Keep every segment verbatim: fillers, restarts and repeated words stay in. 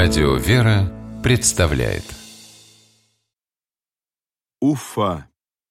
Радио «Вера» представляет Уфа.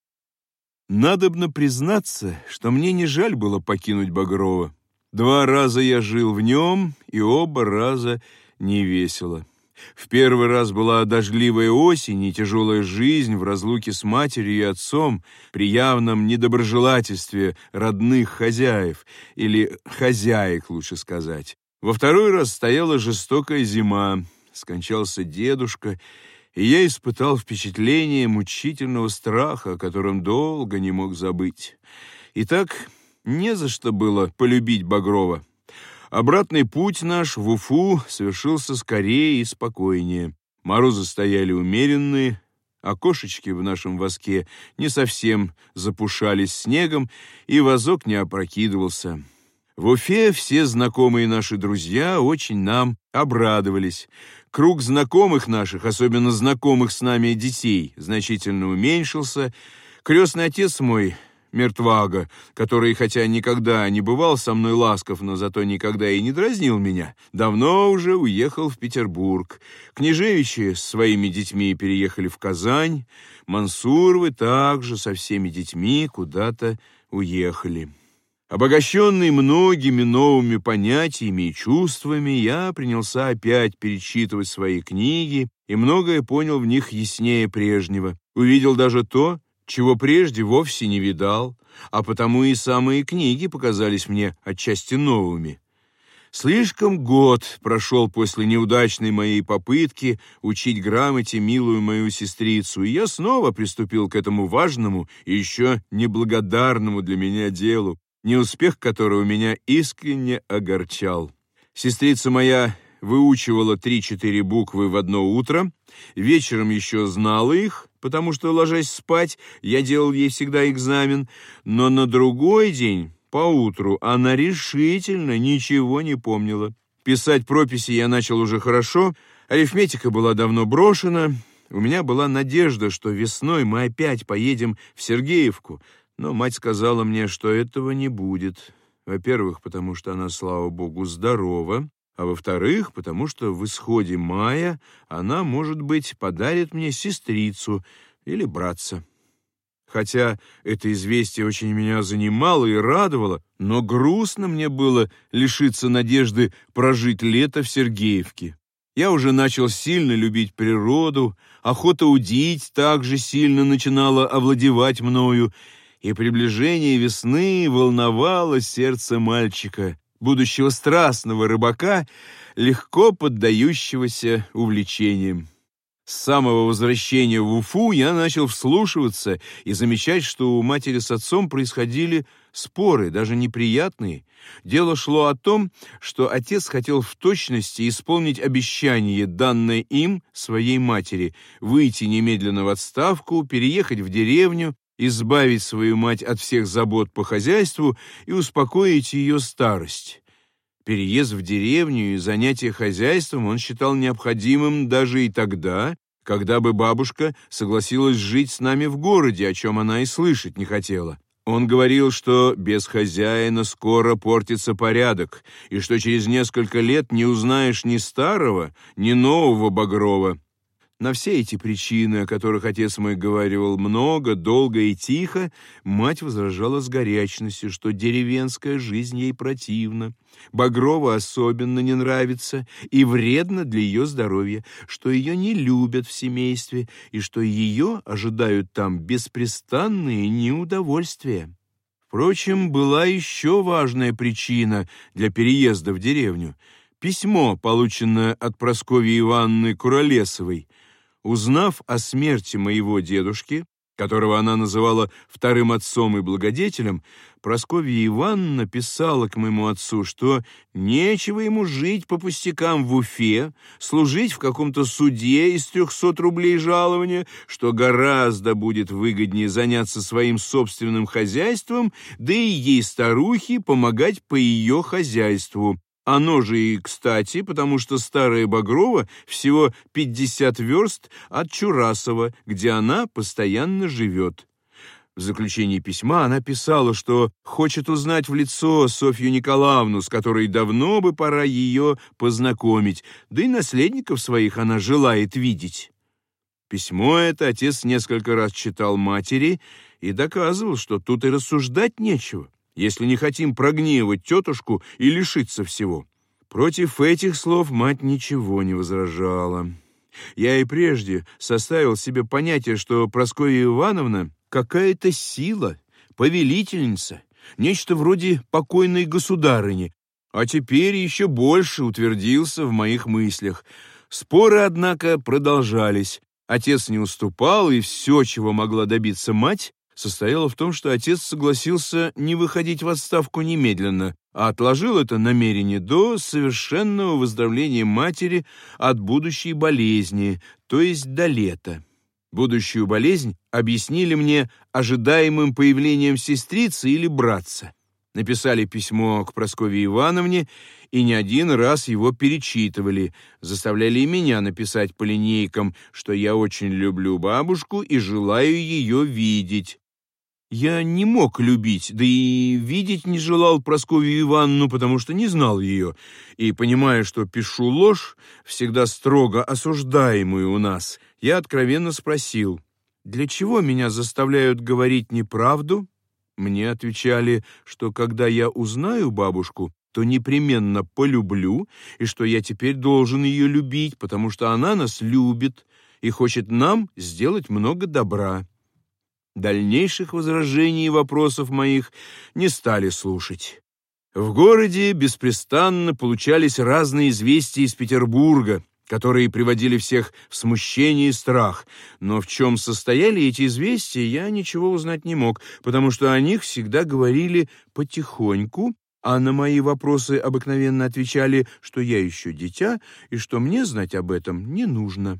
Надобно признаться, что мне не жаль было покинуть Багрова. Два раза я жил в нем, и оба раза не весело. В первый раз была дождливая осень и тяжелая жизнь в разлуке с матерью и отцом, при явном недоброжелательстве родных хозяев, или хозяек, лучше сказать. Во второй раз стояла жестокая зима, скончался дедушка, и я испытал впечатление мучительного страха, о котором долго не мог забыть. Итак, не за что было полюбить Багрова. Обратный путь наш в Уфу совершился скорее и спокойнее. Морозы стояли умеренные, окошечки в нашем воске не совсем запушались снегом, и возок не опрокидывался. В Уфе все знакомые наши друзья очень нам обрадовались. Круг знакомых наших, особенно знакомых с нами детей, значительно уменьшился. Крестный отец мой, Мертвага, который, хотя никогда не бывал со мной ласков, но зато никогда и не дразнил меня, давно уже уехал в Петербург. Княжевичи с своими детьми переехали в Казань. Мансуровы также со всеми детьми куда-то уехали. Обогащенный многими новыми понятиями и чувствами, я принялся опять перечитывать свои книги и многое понял в них яснее прежнего. Увидел даже то, чего прежде вовсе не видал, а потому и самые книги показались мне отчасти новыми. Слишком год прошел после неудачной моей попытки учить грамоте милую мою сестрицу, и я снова приступил к этому важному и еще неблагодарному для меня делу, неуспех которого меня искренне огорчал. Сестрица моя выучивала три-четыре буквы в одно утро, вечером еще знала их, потому что, ложась спать, я делал ей всегда экзамен, но на другой день, поутру, она решительно ничего не помнила. Писать прописи я начал уже хорошо, арифметика была давно брошена, у меня была надежда, что весной мы опять поедем в Сергеевку, но мать сказала мне, что этого не будет. Во-первых, потому что она, слава богу, здорова, а во-вторых, потому что в исходе мая она, может быть, подарит мне сестрицу или братца. Хотя это известие очень меня занимало и радовало, но грустно мне было лишиться надежды прожить лето в Сергеевке. Я уже начал сильно любить природу, охота удить также сильно начинала овладевать мною, и приближение весны волновало сердце мальчика, будущего страстного рыбака, легко поддающегося увлечениям. С самого возвращения в Уфу я начал вслушиваться и замечать, что у матери с отцом происходили споры, даже неприятные. Дело шло о том, что отец хотел в точности исполнить обещание, данное им своей матери, выйти немедленно в отставку, переехать в деревню, избавить свою мать от всех забот по хозяйству и успокоить ее старость. Переезд в деревню и занятие хозяйством он считал необходимым даже и тогда, когда бы бабушка согласилась жить с нами в городе, о чем она и слышать не хотела. Он говорил, что без хозяина скоро портится порядок, и что через несколько лет не узнаешь ни старого, ни нового Багрова. На все эти причины, о которых отец мой говорил много, долго и тихо, мать возражала с горячностью, что деревенская жизнь ей противна, Багрова особенно не нравится и вредно для ее здоровья, что ее не любят в семействе и что ее ожидают там беспрестанные неудовольствия. Впрочем, была еще важная причина для переезда в деревню — письмо, полученное от Прасковьи Ивановны Куролесовой. Узнав о смерти моего дедушки, которого она называла вторым отцом и благодетелем, Прасковья Ивановна писала к моему отцу, что нечего ему жить по пустякам в Уфе, служить в каком-то суде из трехсот рублей жалования, что гораздо будет выгоднее заняться своим собственным хозяйством, да и ей, старухе, помогать по ее хозяйству. Оно же и кстати, потому что старая Багрова всего пятьдесят верст от Чурасова, где она постоянно живет. В заключении письма она писала, что хочет узнать в лицо Софью Николаевну, с которой давно бы пора ее познакомить, да и наследников своих она желает видеть. Письмо это отец несколько раз читал матери и доказывал, что тут и рассуждать нечего, если не хотим прогневать тетушку и лишиться всего. Против этих слов мать ничего не возражала. Я и прежде составил себе понятие, что Прасковья Ивановна какая-то сила, повелительница, нечто вроде покойной государыни, а теперь еще больше утвердился в моих мыслях. Споры, однако, продолжались. Отец не уступал, и все, чего могла добиться мать, состояло в том, что отец согласился не выходить в отставку немедленно, а отложил это намерение до совершенного выздоровления матери от будущей болезни, то есть до лета. Будущую болезнь объяснили мне ожидаемым появлением сестрицы или братца. Написали письмо к Прасковье Ивановне и не один раз его перечитывали, заставляли и меня написать по линейкам, что я очень люблю бабушку и желаю ее видеть. Я не мог любить, да и видеть не желал Прасковью Ивановну, потому что не знал ее, и, понимая, что пишу ложь, всегда строго осуждаемую у нас, я откровенно спросил, для чего меня заставляют говорить неправду? Мне отвечали, что когда я узнаю бабушку, то непременно полюблю, и что я теперь должен ее любить, потому что она нас любит и хочет нам сделать много добра. Дальнейших возражений и вопросов моих не стали слушать. В городе беспрестанно получались разные известия из Петербурга, которые приводили всех в смущение и страх, но в чем состояли эти известия, я ничего узнать не мог, потому что о них всегда говорили потихоньку, а на мои вопросы обыкновенно отвечали, что я еще дитя и что мне знать об этом не нужно.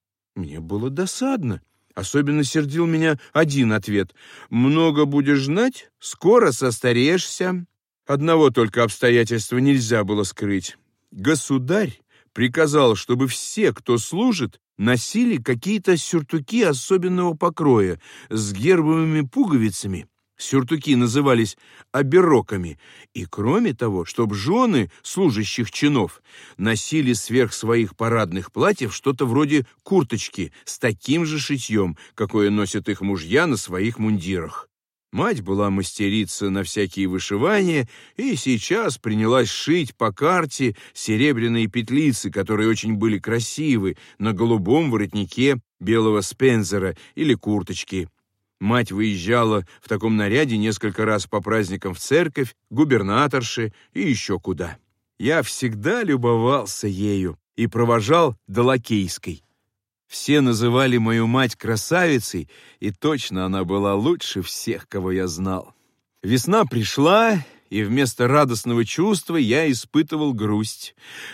Мне было досадно. Особенно сердил меня один ответ. «Много будешь знать, скоро состареешься». Одного только обстоятельства нельзя было скрыть. Государь приказал, чтобы все, кто служит, носили какие-то сюртуки особенного покроя с гербовыми пуговицами. Сюртуки назывались обероками, и кроме того, чтобы жены служащих чинов носили сверх своих парадных платьев что-то вроде курточки с таким же шитьем, какое носят их мужья на своих мундирах. Мать была мастерица на всякие вышивания и сейчас принялась шить по карте серебряные петлицы, которые очень были красивы, на голубом воротнике белого спензера или курточки. Мать выезжала в таком наряде несколько раз по праздникам в церковь, губернаторши и еще куда. Я всегда любовался ею и провожал до Лакейской. Все называли мою мать красавицей, и точно она была лучше всех, кого я знал. Весна пришла, и вместо радостного чувства я испытывал грусть.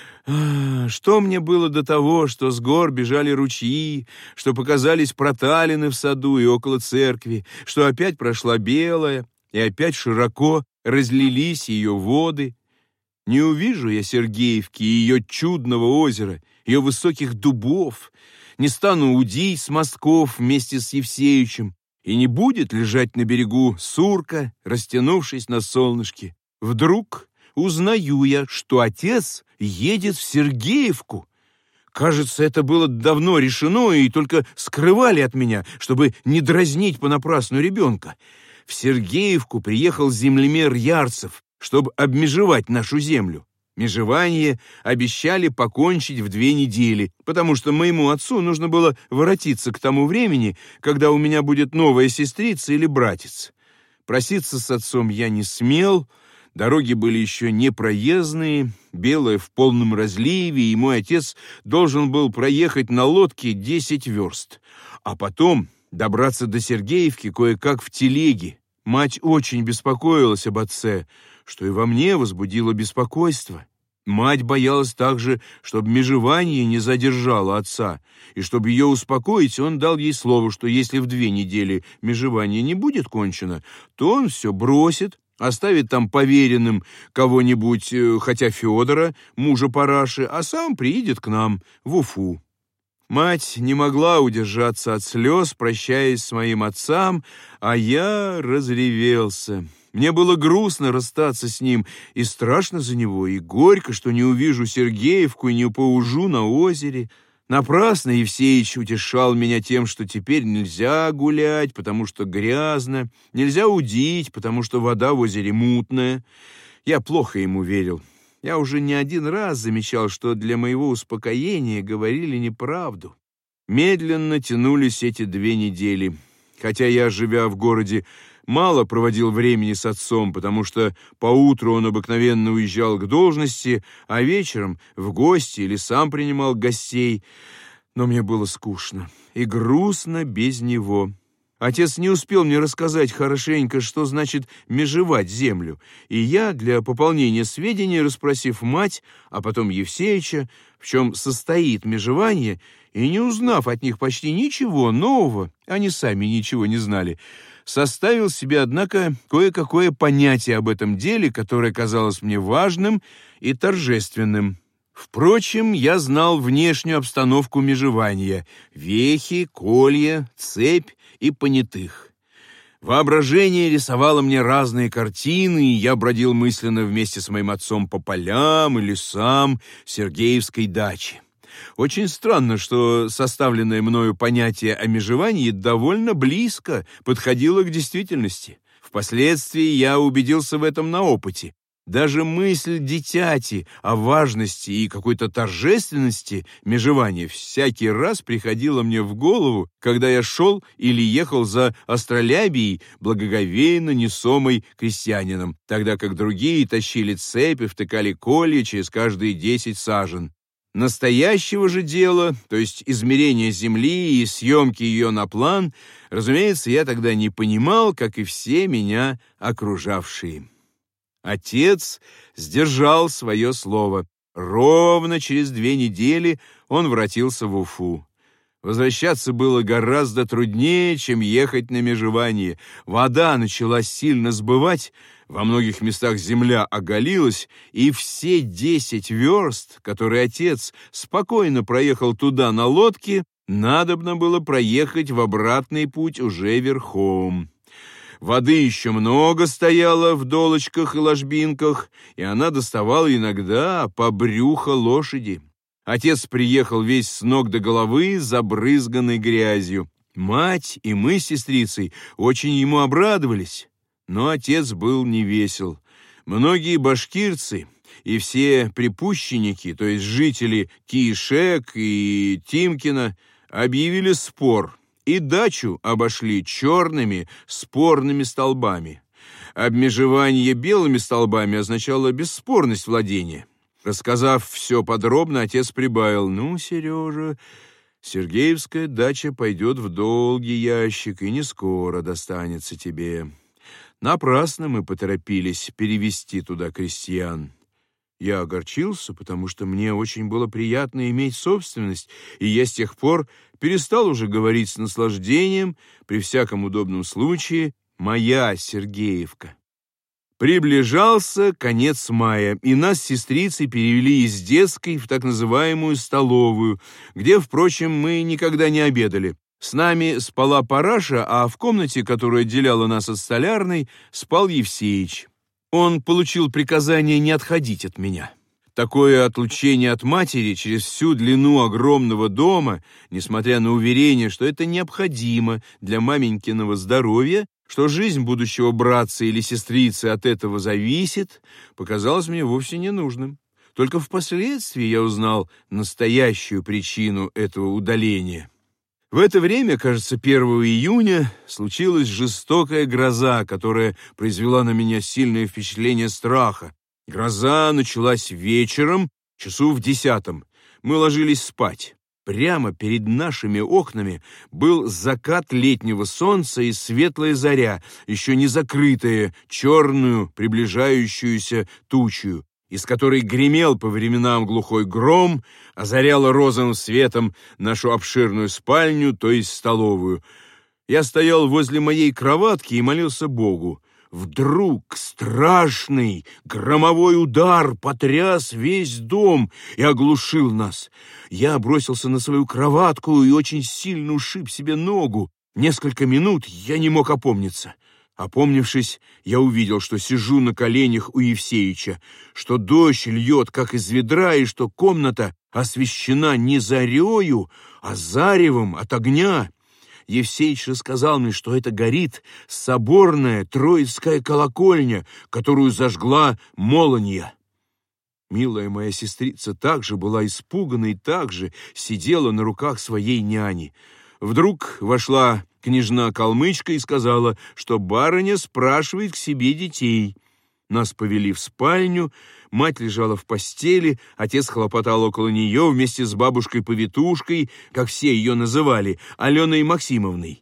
Что мне было до того, что с гор бежали ручьи, что показались проталины в саду и около церкви, что опять прошла белая, и опять широко разлились ее воды? Не увижу я Сергеевки и ее чудного озера, ее высоких дубов, не стану удить с мостков вместе с Евсеичем, и не будет лежать на берегу сурка, растянувшись на солнышке. Вдруг узнаю я, что отец едет в Сергеевку. Кажется, это было давно решено, и только скрывали от меня, чтобы не дразнить понапрасну ребенка. В Сергеевку приехал землемер Ярцев, чтобы обмежевать нашу землю. Межевание обещали покончить в две недели, потому что моему отцу нужно было воротиться к тому времени, когда у меня будет новая сестрица или братец. Проситься с отцом я не смел. Дороги были еще непроездные, белое в полном разливе, и мой отец должен был проехать на лодке десять верст, а потом добраться до Сергеевки кое-как в телеге. Мать очень беспокоилась об отце, что и во мне возбудило беспокойство. Мать боялась также, чтобы межевание не задержало отца, и чтобы ее успокоить, он дал ей слово, что если в две недели межевание не будет кончено, то он все бросит, оставит там поверенным кого-нибудь, хотя Федора, мужа Параши, а сам приедет к нам в Уфу. Мать не могла удержаться от слез, прощаясь с моим отцом, а я разревелся. Мне было грустно расстаться с ним, и страшно за него, и горько, что не увижу Сергеевку и не поужу на озере. Напрасно Евсеич утешал меня тем, что теперь нельзя гулять, потому что грязно, нельзя удить, потому что вода в озере мутная. Я плохо ему верил. Я уже не один раз замечал, что для моего успокоения говорили неправду. Медленно тянулись эти две недели. Хотя я, живя в городе, мало проводил времени с отцом, потому что поутру он обыкновенно уезжал к должности, а вечером в гости или сам принимал гостей. Но мне было скучно и грустно без него. Отец не успел мне рассказать хорошенько, что значит межевать землю, и я, для пополнения сведений, расспросив мать, а потом Евсеича, в чем состоит межевание, и не узнав от них почти ничего нового, они сами ничего не знали, составил себе, однако, кое-какое понятие об этом деле, которое казалось мне важным и торжественным. Впрочем, я знал внешнюю обстановку межевания: вехи, колья, цепь и понятых. Воображение рисовало мне разные картины, и я бродил мысленно вместе с моим отцом по полям и лесам Сергеевской дачи. Очень странно, что составленное мною понятие о межевании довольно близко подходило к действительности. Впоследствии я убедился в этом на опыте. Даже мысль дитяти о важности и какой-то торжественности межевания всякий раз приходила мне в голову, когда я шел или ехал за астролябией, благоговейно несомой крестьянином, тогда как другие тащили цепи, втыкали колья через каждые десять сажен. Настоящего же дела, то есть измерения земли и съемки ее на план, разумеется, я тогда не понимал, как и все меня окружавшие. Отец сдержал свое слово. Ровно через две недели он воротился в Уфу. Возвращаться было гораздо труднее, чем ехать на межевание. Вода начала сильно сбывать, во многих местах земля оголилась, и все десять верст, которые отец спокойно проехал туда на лодке, надобно было проехать в обратный путь уже верхом. Воды еще много стояло в долочках и ложбинках, и она доставала иногда по брюху лошади. Отец приехал весь с ног до головы, забрызганный грязью. Мать и мы с сестрицей очень ему обрадовались, но отец был невесел. Многие башкирцы и все припущенники, то есть жители Киишек и Тимкина, объявили спор, и дачу обошли черными спорными столбами. Обмежевание белыми столбами означало бесспорность владения. Рассказав все подробно, отец прибавил: «Ну, Сережа, Сергеевская дача пойдет в долгий ящик и не скоро достанется тебе. Напрасно мы поторопились перевести туда крестьян». Я огорчился, потому что мне очень было приятно иметь собственность, и я с тех пор перестал уже говорить с наслаждением, при всяком удобном случае, «моя Сергеевка». Приближался конец мая, и нас с сестрицей перевели из детской в так называемую столовую, где, впрочем, мы никогда не обедали. С нами спала Параша, а в комнате, которая отделяла нас от столярной, спал Евсеич. Он получил приказание не отходить от меня. Такое отлучение от матери через всю длину огромного дома, несмотря на уверение, что это необходимо для маменькиного здоровья, что жизнь будущего братца или сестрицы от этого зависит, показалось мне вовсе ненужным. Только впоследствии я узнал настоящую причину этого удаления. В это время, кажется, первого июня, случилась жестокая гроза, которая произвела на меня сильное впечатление страха. Гроза началась вечером, часу в десятом. Мы ложились спать. Прямо перед нашими окнами был закат летнего солнца и светлая заря, еще не закрытая черную приближающуюся тучью, из которой гремел по временам глухой гром, озаряла розовым светом нашу обширную спальню, то есть столовую. Я стоял возле моей кроватки и молился Богу. Вдруг страшный громовой удар потряс весь дом и оглушил нас. Я бросился на свою кроватку и очень сильно ушиб себе ногу. Несколько минут я не мог опомниться. Опомнившись, я увидел, что сижу на коленях у Евсеича, что дождь льет, как из ведра, и что комната освещена не зарею, а заревом от огня. Евсеич рассказал мне, что это горит соборная Троицкая колокольня, которую зажгла Молонья. Милая моя сестрица также была испугана и также сидела на руках своей няни. Вдруг вошла княжна-калмычка и сказала, что барыня спрашивает к себе детей. Нас повели в спальню, мать лежала в постели, отец хлопотал около нее вместе с бабушкой-повитушкой, как все ее называли, Аленой Максимовной.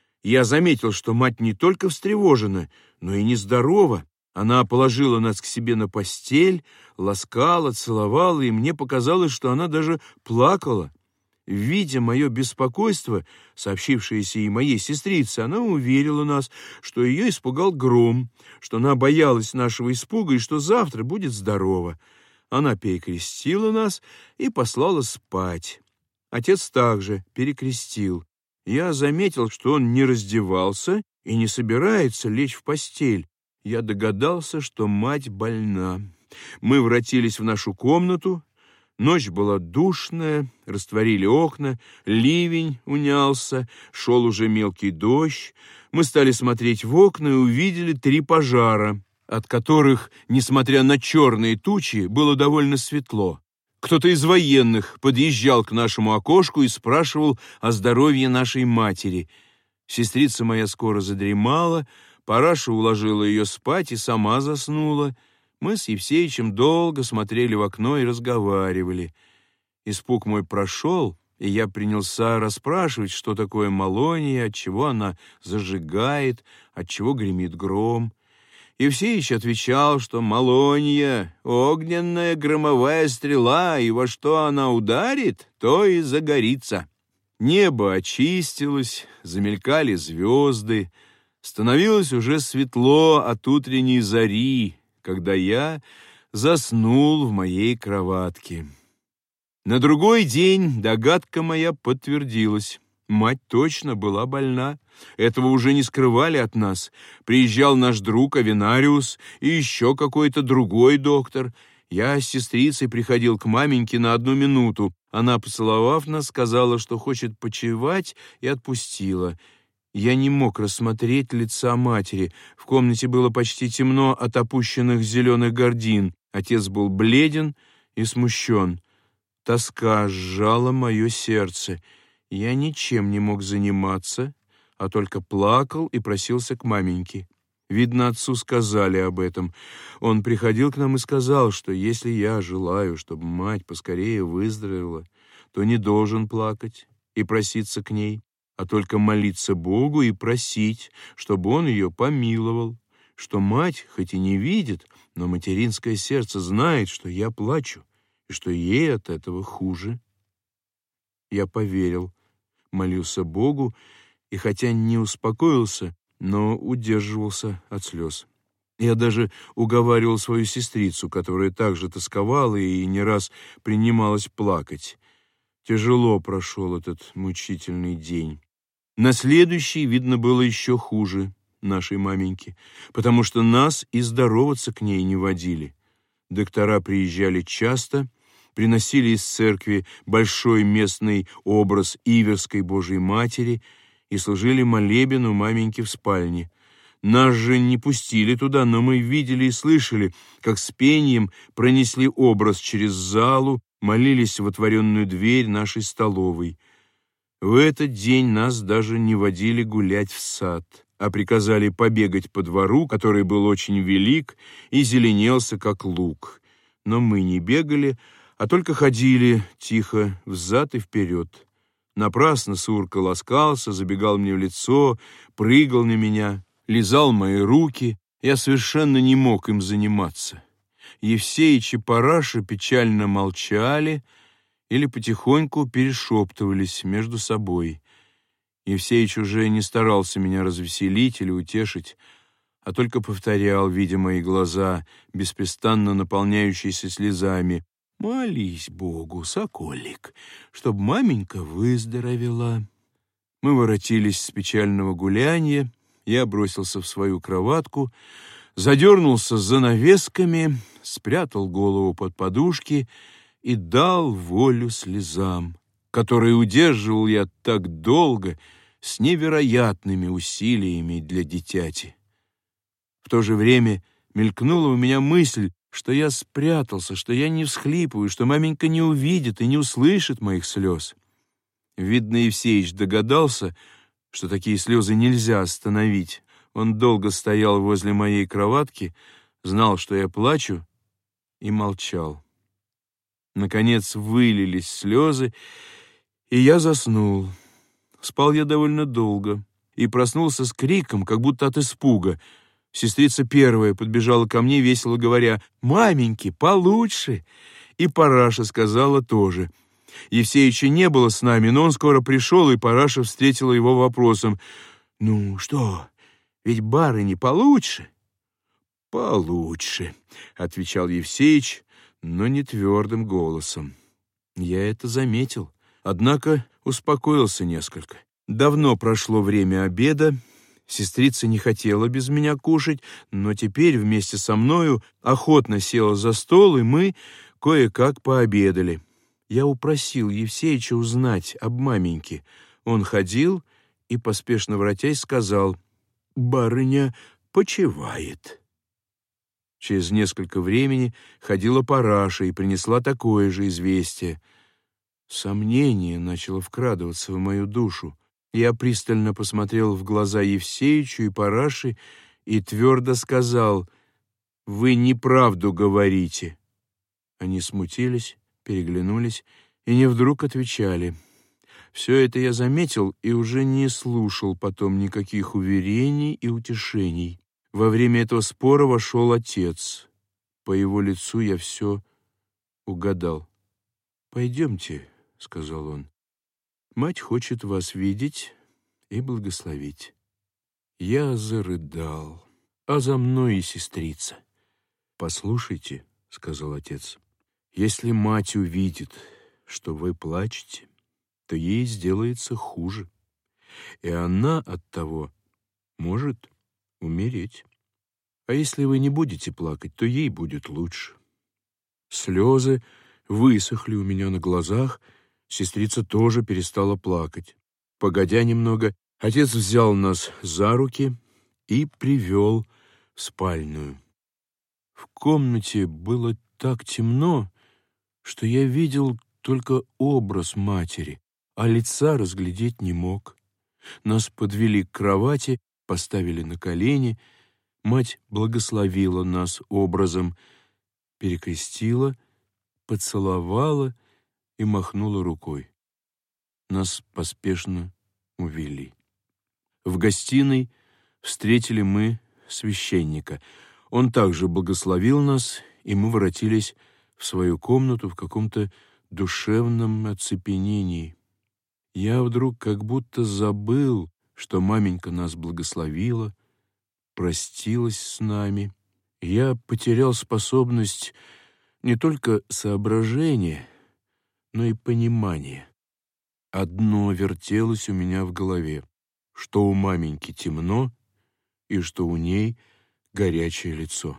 Я заметил, что мать не только встревожена, но и нездорова. Она положила нас к себе на постель, ласкала, целовала, и мне показалось, что она даже плакала. Видя мое беспокойство, сообщившееся и моей сестрице, она уверила нас, что ее испугал гром, что она боялась нашего испуга и что завтра будет здорова. Она перекрестила нас и послала спать. Отец также перекрестил. Я заметил, что он не раздевался и не собирается лечь в постель. Я догадался, что мать больна. Мы воротились в нашу комнату. Ночь была душная, растворили окна, ливень унялся, шел уже мелкий дождь. Мы стали смотреть в окна и увидели три пожара, от которых, несмотря на черные тучи, было довольно светло. Кто-то из военных подъезжал к нашему окошку и спрашивал о здоровье нашей матери. Сестрица моя скоро задремала, Параша уложила ее спать и сама заснула. Мы с Евсеичем долго смотрели в окно и разговаривали. Испуг мой прошел, и я принялся расспрашивать, что такое Молония, отчего она зажигает, отчего гремит гром. Евсеич отвечал, что Молония — огненная громовая стрела, и во что она ударит, то и загорится. Небо очистилось, замелькали звезды, становилось уже светло от утренней зари, когда я заснул в моей кроватке. На другой день догадка моя подтвердилась. Мать точно была больна. Этого уже не скрывали от нас. Приезжал наш друг Авенариус и еще какой-то другой доктор. Я с сестрицей приходил к маменьке на одну минуту. Она, поцеловав нас, сказала, что хочет почевать, и отпустила. Я не мог рассмотреть лица матери. В комнате было почти темно от опущенных зеленых гардин. Отец был бледен и смущен. Тоска сжала мое сердце. Я ничем не мог заниматься, а только плакал и просился к маменьке. Видно, отцу сказали об этом. Он приходил к нам и сказал, что если я желаю, чтобы мать поскорее выздоровела, то не должен плакать и проситься к ней, а только молиться Богу и просить, чтобы Он ее помиловал, что мать хоть и не видит, но материнское сердце знает, что я плачу, и что ей от этого хуже. Я поверил, молился Богу, и хотя не успокоился, но удерживался от слез. Я даже уговаривал свою сестрицу, которая также тосковала и не раз принималась плакать. Тяжело прошел этот мучительный день. На следующий, видно, было еще хуже нашей маменьки, потому что нас и здороваться к ней не водили. Доктора приезжали часто, приносили из церкви большой местный образ Иверской Божией Матери и служили молебен у маменьки в спальне. Нас же не пустили туда, но мы видели и слышали, как с пением пронесли образ через залу, молились в отворенную дверь нашей столовой. В этот день нас даже не водили гулять в сад, а приказали побегать по двору, который был очень велик и зеленелся, как луг. Но мы не бегали, а только ходили тихо взад и вперед. Напрасно Сурка ласкался, забегал мне в лицо, прыгал на меня, лизал мои руки. Я совершенно не мог им заниматься. Евсеич и Параша печально молчали или потихоньку перешептывались между собой. Евсеич уже не старался меня развеселить или утешить, а только повторял, видя мои глаза, беспрестанно наполняющиеся слезами: «Молись Богу, соколик, чтоб маменька выздоровела». Мы воротились с печального гуляния, я бросился в свою кроватку, задернулся занавесками, спрятал голову под подушки и дал волю слезам, которые удерживал я так долго, с невероятными усилиями для дитяти. В то же время мелькнула у меня мысль, что я спрятался, что я не всхлипываю, что маменька не увидит и не услышит моих слез. Видно, Евсеич догадался, что такие слезы нельзя остановить. Он долго стоял возле моей кроватки, знал, что я плачу, и молчал. Наконец вылились слезы, и я заснул. Спал я довольно долго и проснулся с криком, как будто от испуга. Сестрица первая подбежала ко мне, весело говоря: «Маменьки, получше!» И Параша сказала тоже. Евсеича не было с нами, но он скоро пришел, и Параша встретила его вопросом: «Ну что, ведь барыне получше?» «Получше», — отвечал Евсеич, но не твердым голосом. Я это заметил, однако успокоился несколько. Давно прошло время обеда, сестрица не хотела без меня кушать, но теперь вместе со мною охотно села за стол, и мы кое-как пообедали. Я упросил Евсеича узнать об маменьке. Он ходил и, поспешно воротясь, сказал: «Барыня почивает». Через несколько времени ходила Параша и принесла такое же известие. Сомнение начало вкрадываться в мою душу. Я пристально посмотрел в глаза Евсеичу и Параше и твердо сказал: «Вы неправду говорите». Они смутились, переглянулись и не вдруг отвечали. Все это я заметил и уже не слушал потом никаких уверений и утешений. Во время этого спора вошел отец. По его лицу я все угадал. «Пойдемте», — сказал он. «Мать хочет вас видеть и благословить». Я зарыдал, а за мной и сестрица. «Послушайте», — сказал отец, — «если мать увидит, что вы плачете, то ей сделается хуже, и она от того может умереть. А если вы не будете плакать, то ей будет лучше». Слезы высохли у меня на глазах, сестрица тоже перестала плакать. Погодя немного, отец взял нас за руки и привел в спальную. В комнате было так темно, что я видел только образ матери, а лица разглядеть не мог. Нас подвели к кровати, поставили на колени. Мать благословила нас образом, перекрестила, поцеловала и махнула рукой. Нас поспешно увели. В гостиной встретили мы священника. Он также благословил нас, и мы воротились в свою комнату в каком-то душевном оцепенении. Я вдруг как будто забыл, что маменька нас благословила, простилась с нами. Я потерял способность не только соображения, но и понимания. Одно вертелось у меня в голове, что у маменьки темно и что у ней горячее лицо.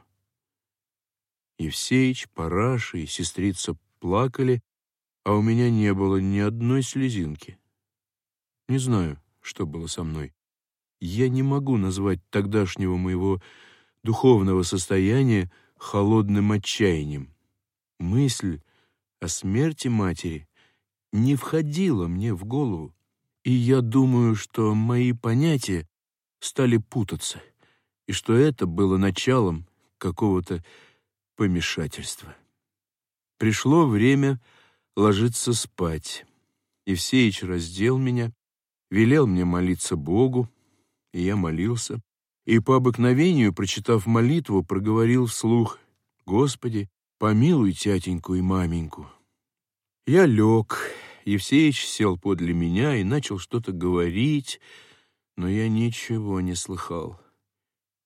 Евсеич, Параша и сестрица плакали, а у меня не было ни одной слезинки. Не знаю, что было со мной. Я не могу назвать тогдашнего моего духовного состояния холодным отчаянием. Мысль о смерти матери не входила мне в голову, и я думаю, что мои понятия стали путаться, и что это было началом какого-то помешательства. Пришло время ложиться спать. Евсеич раздел меня, велел мне молиться Богу, и я молился, и по обыкновению, прочитав молитву, проговорил вслух: «Господи, помилуй тятеньку и маменьку». Я лег, Евсеич сел подле меня и начал что-то говорить, но я ничего не слыхал.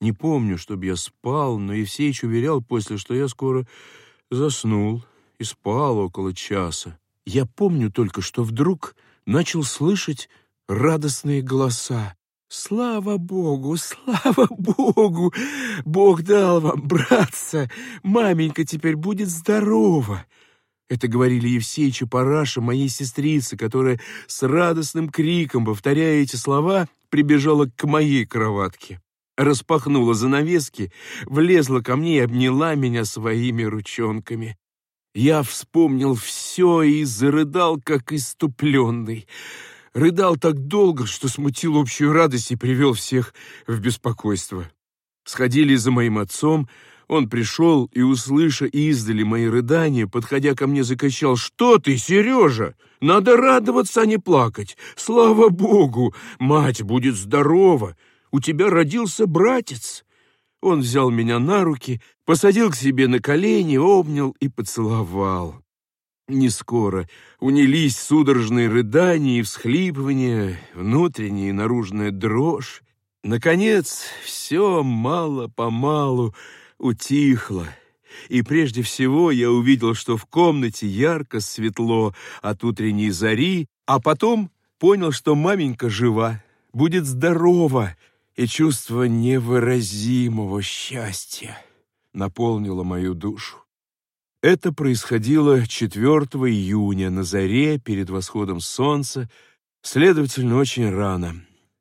Не помню, чтобы я спал, но Евсеич уверял после, что я скоро заснул и спал около часа. Я помню только, что вдруг начал слышать радостные голоса. «Слава Богу! Слава Богу! Бог дал вам, братца! Маменька теперь будет здорова!» Это говорили Евсеич и Параша, моей сестрице, которая с радостным криком, повторяя эти слова, прибежала к моей кроватке, распахнула занавески, влезла ко мне и обняла меня своими ручонками. Я вспомнил все и зарыдал, как иступленный. Рыдал так долго, что смутил общую радость и привел всех в беспокойство. Сходили за моим отцом. Он пришел и, услыша издали мои рыдания, подходя ко мне, закричал: «Что ты, Сережа? Надо радоваться, а не плакать! Слава Богу! Мать будет здорова! У тебя родился братец!» Он взял меня на руки, посадил к себе на колени, обнял и поцеловал. Не скоро унились судорожные рыдания и всхлипывания, внутренняя и наружная дрожь. Наконец, все мало-помалу утихло, и прежде всего я увидел, что в комнате ярко светло от утренней зари, а потом понял, что маменька жива, будет здорова, и чувство невыразимого счастья наполнило мою душу. Это происходило четвёртого июня на заре перед восходом солнца, следовательно, очень рано.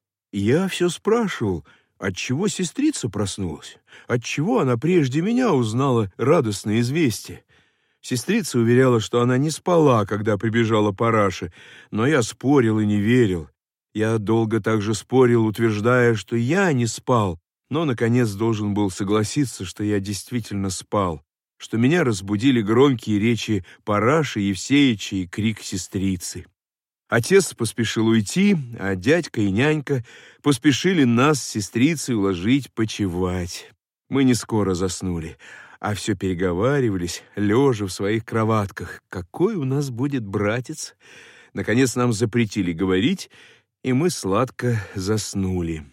Я все спрашивал, отчего сестрица проснулась, отчего она прежде меня узнала радостное известие. Сестрица уверяла, что она не спала, когда прибежала Параша, но я спорил и не верил. Я долго также спорил, утверждая, что я не спал, но, наконец, должен был согласиться, что я действительно спал, что меня разбудили громкие речи Параши, Евсеича и крик сестрицы. Отец поспешил уйти, а дядька и нянька поспешили нас с сестрицей уложить почевать. Мы не скоро заснули, а все переговаривались, лежа в своих кроватках. Какой у нас будет братец? Наконец нам запретили говорить, и мы сладко заснули.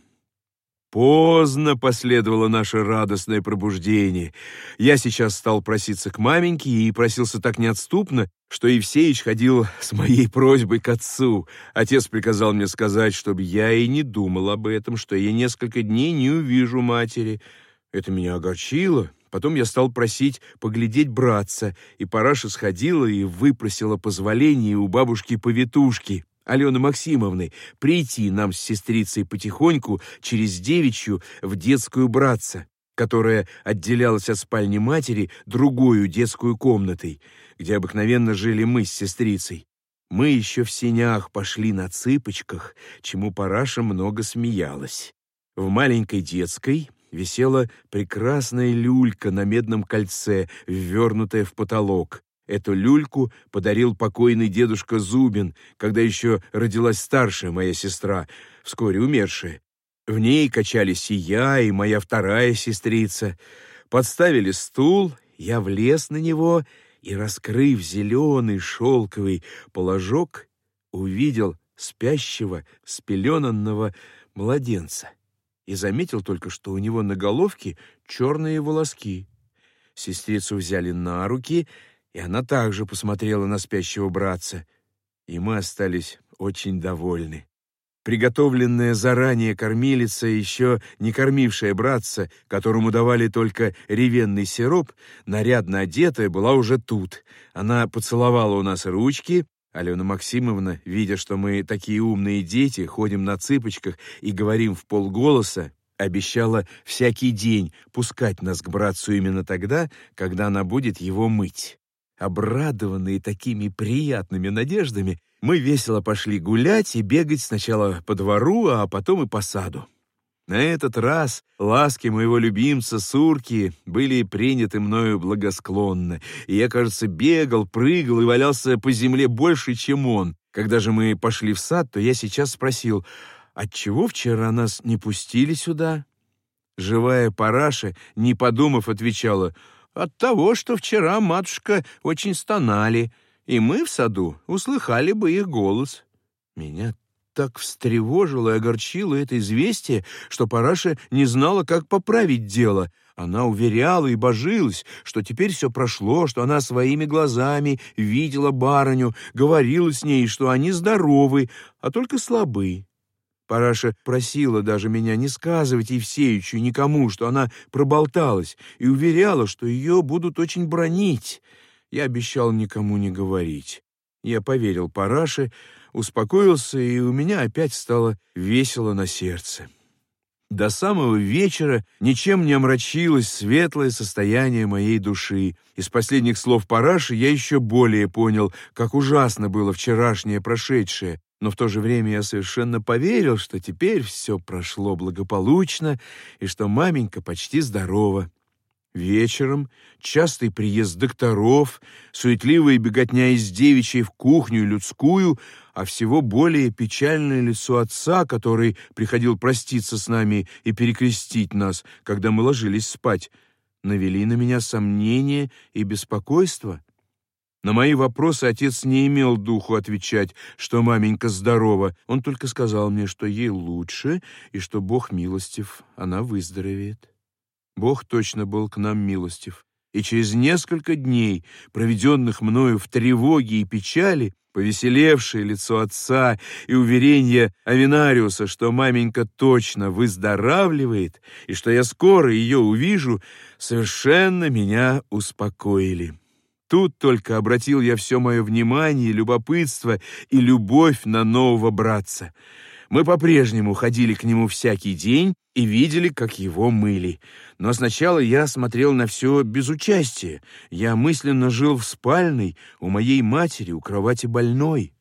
Поздно последовало наше радостное пробуждение. Я сейчас стал проситься к маменьке и просился так неотступно, что Евсеич ходил с моей просьбой к отцу. Отец приказал мне сказать, чтобы я и не думал об этом, что я несколько дней не увижу матери. Это меня огорчило. Потом я стал просить поглядеть братца, и Параша сходила и выпросила позволение у бабушки-повитушки Алены Максимовны прийти нам с сестрицей потихоньку через девичью в детскую братца, которая отделялась от спальни матери другую детскую комнатой, где обыкновенно жили мы с сестрицей. Мы еще в сенях пошли на цыпочках, чему Параша много смеялась. В маленькой детской висела прекрасная люлька на медном кольце, ввернутая в потолок. Эту люльку подарил покойный дедушка Зубин, когда еще родилась старшая моя сестра, вскоре умершая. В ней качались и я, и моя вторая сестрица. Подставили стул, я влез на него и, раскрыв зеленый шелковый положок, увидел спящего, спеленанного младенца и заметил только, что у него на головке черные волоски. Сестрицу взяли на руки, и она также посмотрела на спящего братца, и мы остались очень довольны. Приготовленная заранее кормилица, еще не кормившая братца, которому давали только ревенный сироп, нарядно одетая, была уже тут. Она поцеловала у нас ручки. Алена Максимовна, видя, что мы такие умные дети, ходим на цыпочках и говорим вполголоса, обещала всякий день пускать нас к братцу именно тогда, когда она будет его мыть. Обрадованные такими приятными надеждами, мы весело пошли гулять и бегать сначала по двору, а потом и по саду. На этот раз ласки моего любимца Сурки были приняты мною благосклонно, и я, кажется, бегал, прыгал и валялся по земле больше, чем он. Когда же мы пошли в сад, то я сейчас спросил: отчего вчера нас не пустили сюда? Живая Параша, не подумав, отвечала: от того, что вчера, матушка, очень стонали, и мы в саду услыхали бы их голос. Меня так встревожило и огорчило это известие, что Параша не знала, как поправить дело. Она уверяла и божилась, что теперь все прошло, что она своими глазами видела барыню, говорила с ней, что они здоровы, а только слабы. Параша просила даже меня не сказывать Евсеичу никому, что она проболталась, и уверяла, что ее будут очень бранить. Я обещал никому не говорить. Я поверил Параше, успокоился, и у меня опять стало весело на сердце. До самого вечера ничем не омрачилось светлое состояние моей души. Из последних слов Параши я еще более понял, как ужасно было вчерашнее прошедшее, но в то же время я совершенно поверил, что теперь все прошло благополучно и что маменька почти здорова. Вечером частый приезд докторов, суетливая беготня из девичьей в кухню и людскую, а всего более печальное лицо отца, который приходил проститься с нами и перекрестить нас, когда мы ложились спать, навели на меня сомнения и беспокойство. На мои вопросы отец не имел духу отвечать, что маменька здорова. Он только сказал мне, что ей лучше и что Бог милостив, она выздоровеет. Бог точно был к нам милостив, и через несколько дней, проведенных мною в тревоге и печали, повеселевшее лицо отца и уверение Авинариуса, что маменька точно выздоравливает и что я скоро ее увижу, совершенно меня успокоили. Тут только обратил я все мое внимание, любопытство и любовь на нового братца. Мы по-прежнему ходили к нему всякий день и видели, как его мыли. Но сначала я смотрел на все без участия. Я мысленно жил в спальной у моей матери, у кровати больной.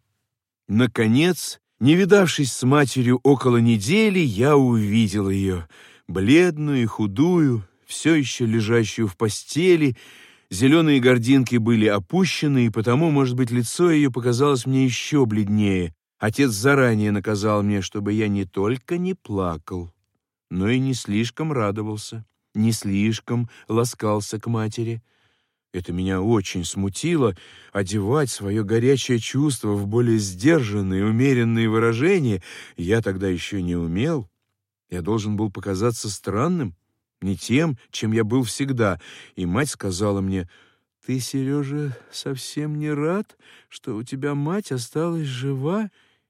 Наконец, не видавшись с матерью около недели, я увидел ее, бледную и худую, все еще лежащую в постели. Зеленые гординки были опущены, и потому, может быть, лицо ее показалось мне еще бледнее. Отец заранее наказал мне, чтобы я не только не плакал, но и не слишком радовался, не слишком ласкался к матери. Это меня очень смутило. Одевать свое горячее чувство в более сдержанные, умеренные выражения я тогда еще не умел. Я должен был показаться странным, не тем, чем я был всегда. И мать сказала мне: «Ты, Сережа, совсем не рад, что у тебя мать осталась жива?»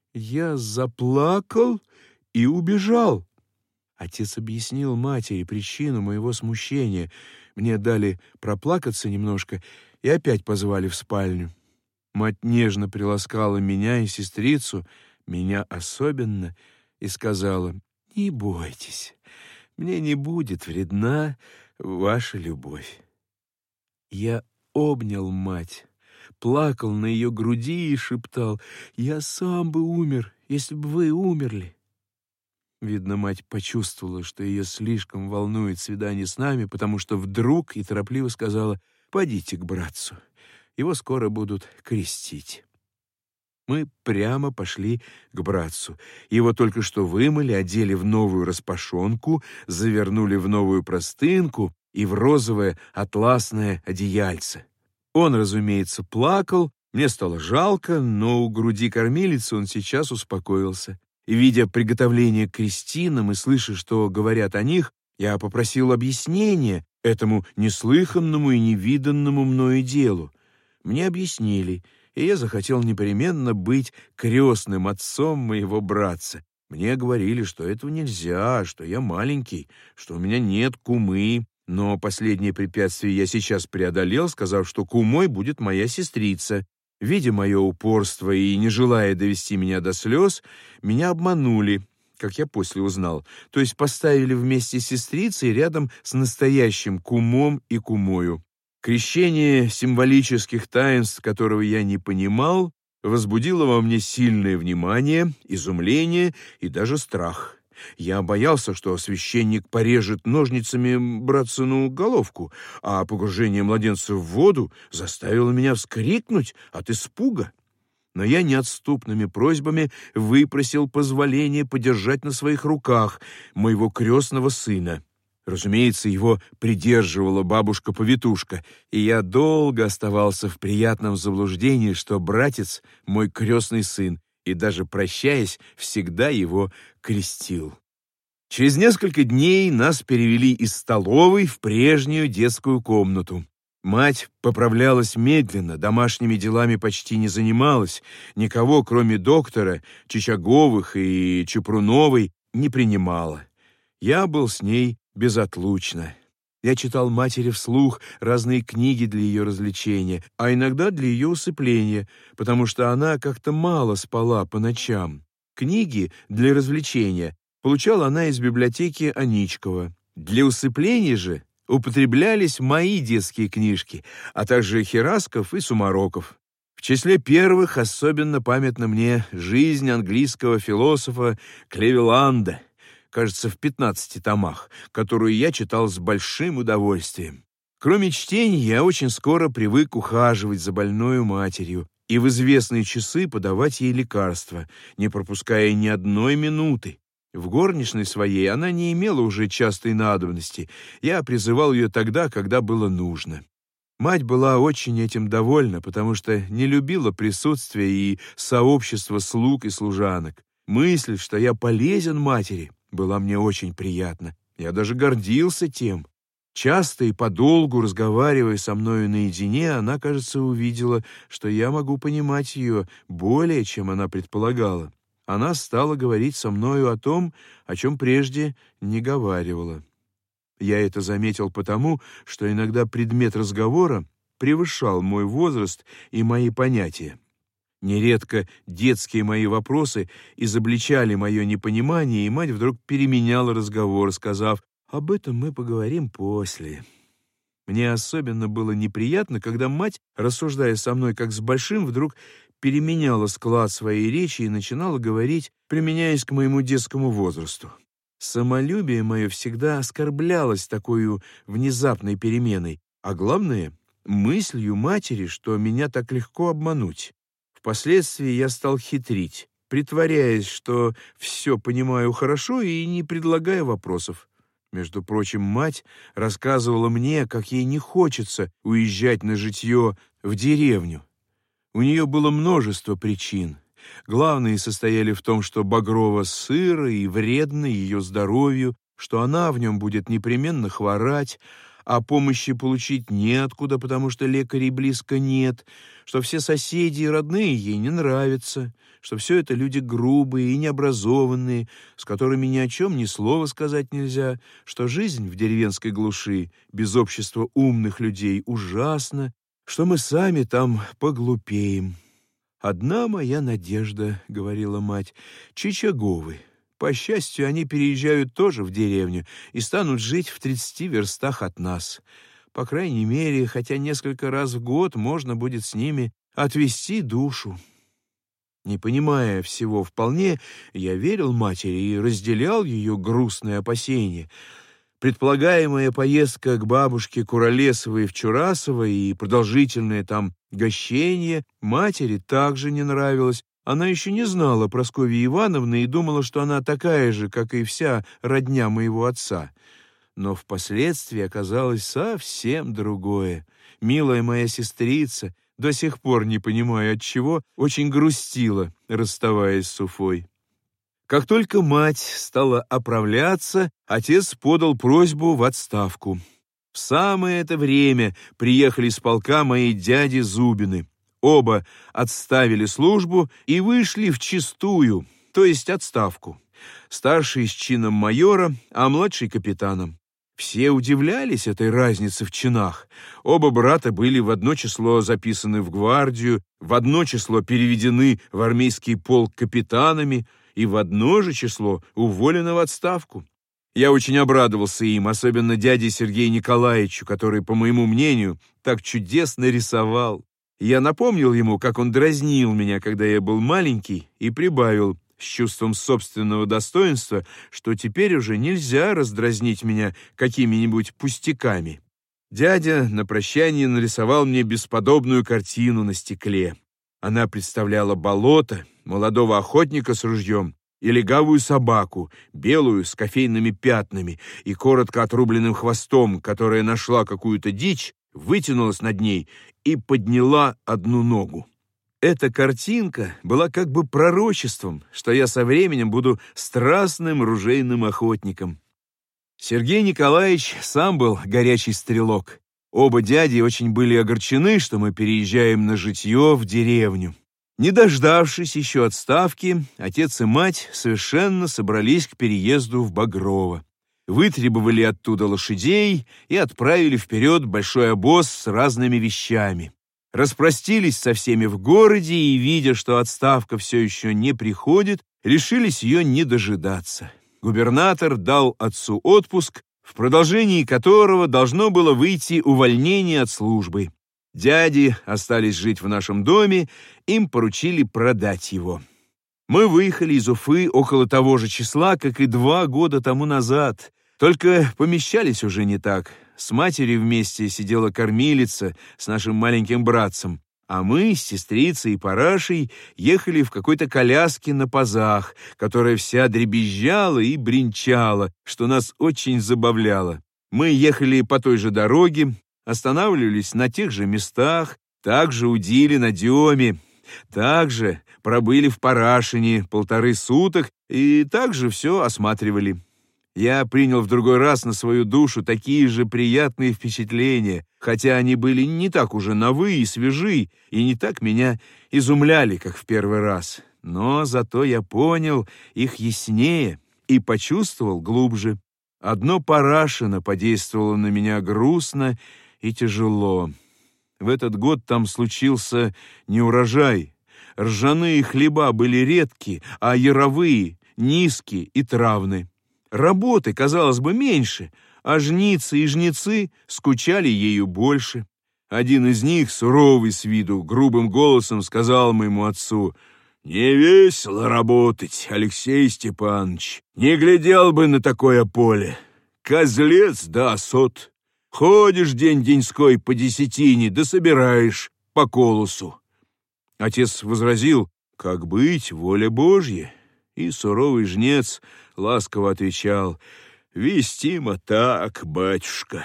Я заплакал и убежал. Отец объяснил матери причину моего смущения. Мне дали проплакаться немножко и опять позвали в спальню. Мать нежно приласкала меня и сестрицу, меня особенно, и сказала: «Не бойтесь, мне не будет вредна ваша любовь». Я обнял мать, плакал на ее груди и шептал: «Я сам бы умер, если бы вы умерли». Видно, мать почувствовала, что ее слишком волнует свидание с нами, потому что вдруг и торопливо сказала: «Подите к братцу, его скоро будут крестить». Мы прямо пошли к братцу. Его только что вымыли, одели в новую распашонку, завернули в новую простынку и в розовое атласное одеяльце. Он, разумеется, плакал, мне стало жалко, но у груди кормилицы он сейчас успокоился. И, видя приготовление к крестинам и слыша, что говорят о них, я попросил объяснения этому неслыханному и невиданному мною делу. Мне объяснили, и я захотел непременно быть крестным отцом моего братца. Мне говорили, что этого нельзя, что я маленький, что у меня нет кумы. Но последнее препятствие я сейчас преодолел, сказав, что кумой будет моя сестрица. Видя мое упорство и не желая довести меня до слез, меня обманули, как я после узнал, то есть поставили вместе с сестрицей рядом с настоящим кумом и кумою. Крещение символических таинств, которого я не понимал, возбудило во мне сильное внимание, изумление и даже страх. Я боялся, что священник порежет ножницами братцину головку, а погружение младенца в воду заставило меня вскрикнуть от испуга. Но я неотступными просьбами выпросил позволение подержать на своих руках моего крестного сына. Разумеется, его придерживала бабушка-повитушка, и я долго оставался в приятном заблуждении, что братец — мой крестный сын, и даже прощаясь, всегда его крестил. Через несколько дней нас перевели из столовой в прежнюю детскую комнату. Мать поправлялась медленно, домашними делами почти не занималась, никого, кроме доктора, Чичаговых и Чупруновой, не принимала. Я был с ней безотлучно. Я читал матери вслух разные книги для ее развлечения, а иногда для ее усыпления, потому что она как-то мало спала по ночам. Книги для развлечения получала она из библиотеки Аничкова. Для усыпления же употреблялись мои детские книжки, а также Херасков и Сумароков. В числе первых особенно памятна мне «Жизнь английского философа Клевеланда», кажется, в пятнадцати томах, которую я читал с большим удовольствием. Кроме чтения, я очень скоро привык ухаживать за больною матерью и в известные часы подавать ей лекарства, не пропуская ни одной минуты. В горничной своей она не имела уже частой надобности. Я призывал ее тогда, когда было нужно. Мать была очень этим довольна, потому что не любила присутствия и сообщества слуг и служанок. Мысль, что я полезен матери, была мне очень приятна. Я даже гордился тем. Часто и подолгу разговаривая со мною наедине, она, кажется, увидела, что я могу понимать ее более, чем она предполагала. Она стала говорить со мною о том, о чем прежде не говаривала. Я это заметил потому, что иногда предмет разговора превышал мой возраст и мои понятия. Нередко детские мои вопросы изобличали мое непонимание, и мать вдруг переменяла разговор, сказав: «Об этом мы поговорим после». Мне особенно было неприятно, когда мать, рассуждая со мной как с большим, вдруг переменяла склад своей речи и начинала говорить, применяясь к моему детскому возрасту. Самолюбие мое всегда оскорблялось такой внезапной переменой, а главное — мыслью матери, что меня так легко обмануть. Впоследствии я стал хитрить, притворяясь, что все понимаю хорошо и не предлагая вопросов. Между прочим, мать рассказывала мне, как ей не хочется уезжать на житье в деревню. У нее было множество причин. Главные состояли в том, что Багрова сыро и вредно ее здоровью, что она в нем будет непременно хворать, а помощи получить неоткуда, потому что лекарей близко нет, что все соседи и родные ей не нравятся, что все это люди грубые и необразованные, с которыми ни о чем ни слова сказать нельзя, что жизнь в деревенской глуши без общества умных людей ужасна, что мы сами там поглупеем. «Одна моя надежда, — говорила мать, — Чичаговы. По счастью, они переезжают тоже в деревню и станут жить в тридцати верстах от нас. По крайней мере, хотя несколько раз в год можно будет с ними отвести душу». Не понимая всего вполне, я верил матери и разделял ее грустные опасения. Предполагаемая поездка к бабушке Куролесовой в Чурасово и продолжительное там гощение матери также не нравилось. Она еще не знала Прасковьи Ивановны и думала, что она такая же, как и вся родня моего отца. Но впоследствии оказалось совсем другое. Милая моя сестрица, до сих пор не понимаю отчего, очень грустила, расставаясь с Уфой. Как только мать стала оправляться, отец подал просьбу в отставку. В самое это время приехали с полка мои дяди Зубины. Оба отставили службу и вышли вчистую, то есть отставку. Старший с чином майора, а младший капитаном. Все удивлялись этой разнице в чинах. Оба брата были в одно число записаны в гвардию, в одно число переведены в армейский полк капитанами и в одно же число уволены в отставку. Я очень обрадовался им, особенно дяде Сергею Николаевичу, который, по моему мнению, так чудесно рисовал. Я напомнил ему, как он дразнил меня, когда я был маленький, и прибавил с чувством собственного достоинства, что теперь уже нельзя раздразнить меня какими-нибудь пустяками. Дядя на прощание нарисовал мне бесподобную картину на стекле. Она представляла болото, молодого охотника с ружьем и легавую собаку, белую, с кофейными пятнами и коротко отрубленным хвостом, которая нашла какую-то дичь, вытянулась над ней и подняла одну ногу. Эта картинка была как бы пророчеством, что я со временем буду страстным ружейным охотником. Сергей Николаевич сам был горячий стрелок. Оба дяди очень были огорчены, что мы переезжаем на житье в деревню. Не дождавшись еще отставки, отец и мать совершенно собрались к переезду в Багрово. Вытребовали оттуда лошадей и отправили вперед большой обоз с разными вещами. Распростились со всеми в городе и, видя, что отставка все еще не приходит, решились ее не дожидаться. Губернатор дал отцу отпуск, в продолжении которого должно было выйти увольнение от службы. Дяди остались жить в нашем доме, им поручили продать его. Мы выехали из Уфы около того же числа, как и два года тому назад, только помещались уже не так. С матерью вместе сидела кормилица с нашим маленьким братцем, а мы с сестрицей и Парашей ехали в какой-то коляске на пазах, которая вся дребезжала и бренчала, что нас очень забавляло. Мы ехали по той же дороге, останавливались на тех же местах, также удили на Деме, также пробыли в Парашине полторы суток и также все осматривали. Я принял в другой раз на свою душу такие же приятные впечатления, хотя они были не так уже новы и свежи, и не так меня изумляли, как в первый раз. Но зато я понял их яснее и почувствовал глубже. Одно Парашино подействовало на меня грустно и тяжело. В этот год там случился неурожай. Ржаные хлеба были редки, а яровые — низкие и травны. Работы, казалось бы, меньше, а жницы и жнецы скучали ею больше. Один из них, суровый с виду, грубым голосом сказал моему отцу: «Не весело работать, Алексей Степанович, не глядел бы на такое поле. Козлец да осот. Ходишь день-деньской по десятине, да собираешь по колосу». Отец возразил: «Как быть, воля Божья». И суровый жнец ласково отвечал: «Вестимо так, батюшка».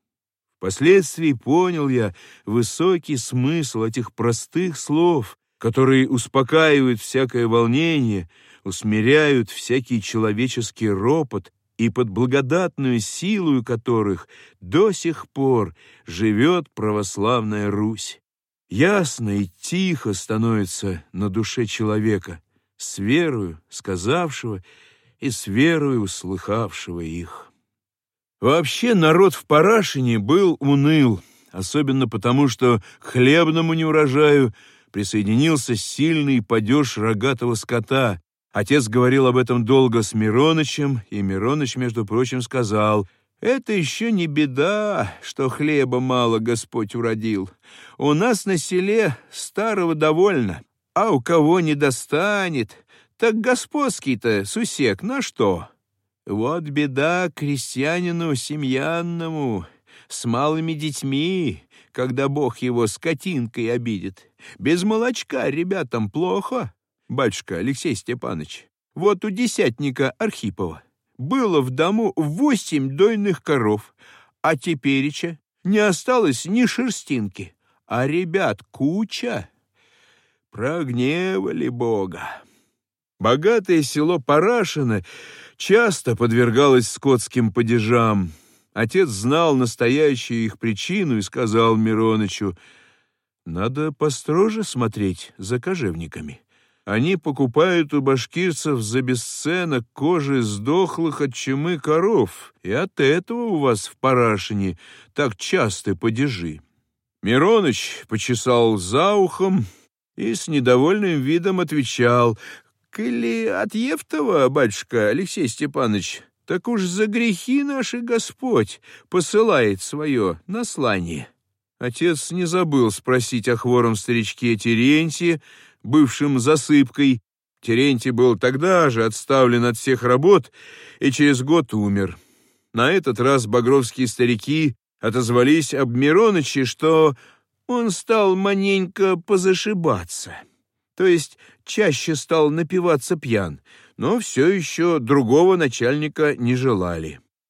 Впоследствии понял я высокий смысл этих простых слов, которые успокаивают всякое волнение, усмиряют всякий человеческий ропот и под благодатную силою которых до сих пор живет православная Русь. Ясно и тихо становится на душе человека, с верою сказавшего и с верою услыхавшего их. Вообще народ в Парашине был уныл, особенно потому, что к хлебному неурожаю присоединился сильный падеж рогатого скота. Отец говорил об этом долго с Миронычем, и Мироныч, между прочим, сказал: «Это еще не беда, что хлеба мало Господь уродил. У нас на селе старого довольно, а у кого не достанет, так господский-то сусек на что? Вот беда крестьянину семьянному, с малыми детьми, когда Бог его скотинкой обидит. Без молочка ребятам плохо, батюшка Алексей Степанович. Вот у десятника Архипова было в дому восемь дойных коров, а тепереча не осталось ни шерстинки, а ребят куча. Прогневали Бога». Богатое село Парашино часто подвергалось скотским падежам. Отец знал настоящую их причину и сказал Миронычу: «Надо построже смотреть за кожевниками. Они покупают у башкирцев за бесценок кожи сдохлых от чумы коров, и от этого у вас в Парашине так часто падежи». Мироныч почесал за ухом и с недовольным видом отвечал: «Коли от Евтова, батюшка Алексей Степанович, так уж за грехи наши Господь посылает свое наслание». Отец не забыл спросить о хвором старичке Терентье, бывшем засыпкой. Терентий был тогда же отставлен от всех работ и через год умер. На этот раз багровские старики отозвались об Мироныче, что он стал маненько позашибаться, то есть чаще стал напиваться пьян, но все еще другого начальника не желали.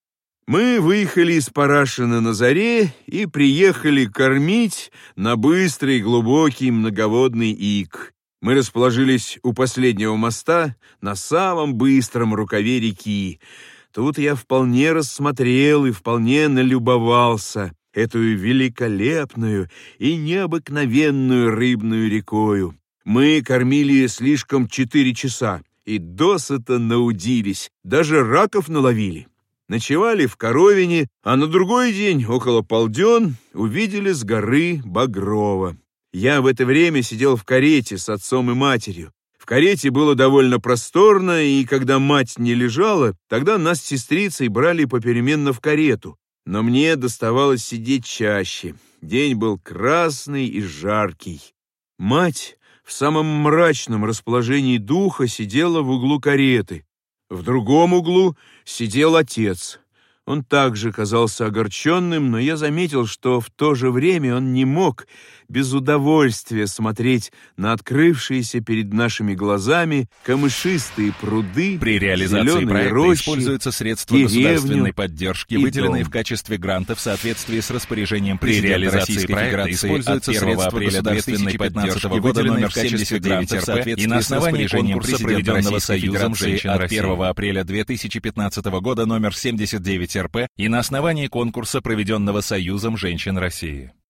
Мы выехали из Парашина на заре и приехали кормить на быстрый, глубокий, многоводный ик. Мы расположились у последнего моста на самом быстром рукаве реки. Тут я вполне рассмотрел и вполне налюбовался эту великолепную и необыкновенную рыбную рекою. Мы кормили слишком четыре часа и досыта наудились, даже раков наловили. Ночевали в Коровине, а на другой день, около полден, увидели с горы Багрова. Я в это время сидел в карете с отцом и матерью. В карете было довольно просторно, и когда мать не лежала, тогда нас с сестрицей брали попеременно в карету. Но мне доставалось сидеть чаще. День был красный и жаркий. Мать в самом мрачном расположении духа сидела в углу кареты. В другом углу сидел отец. Он также казался огорченным, но я заметил, что в то же время он не мог без удовольствия смотреть на открывшиеся перед нашими глазами камышистые пруды, при реализации зеленые проекта рощи, используются средства деревню государственной поддержки, выделенные дом. в качестве гранта в соответствии с распоряжением При президента реализации Российской проекта Федерации используются от первого средства апреля две тысячи пятнадцатого года выделенные номер в качестве семьдесят девять гранта в р п соответствии и на с основании распоряжением конкурса, президента проведенного Российской Союзом Федерации женщин от от первого апреля две тысячи пятнадцатого года номер семьдесят девять р п и на основании конкурса, проведенного Союзом женщин России.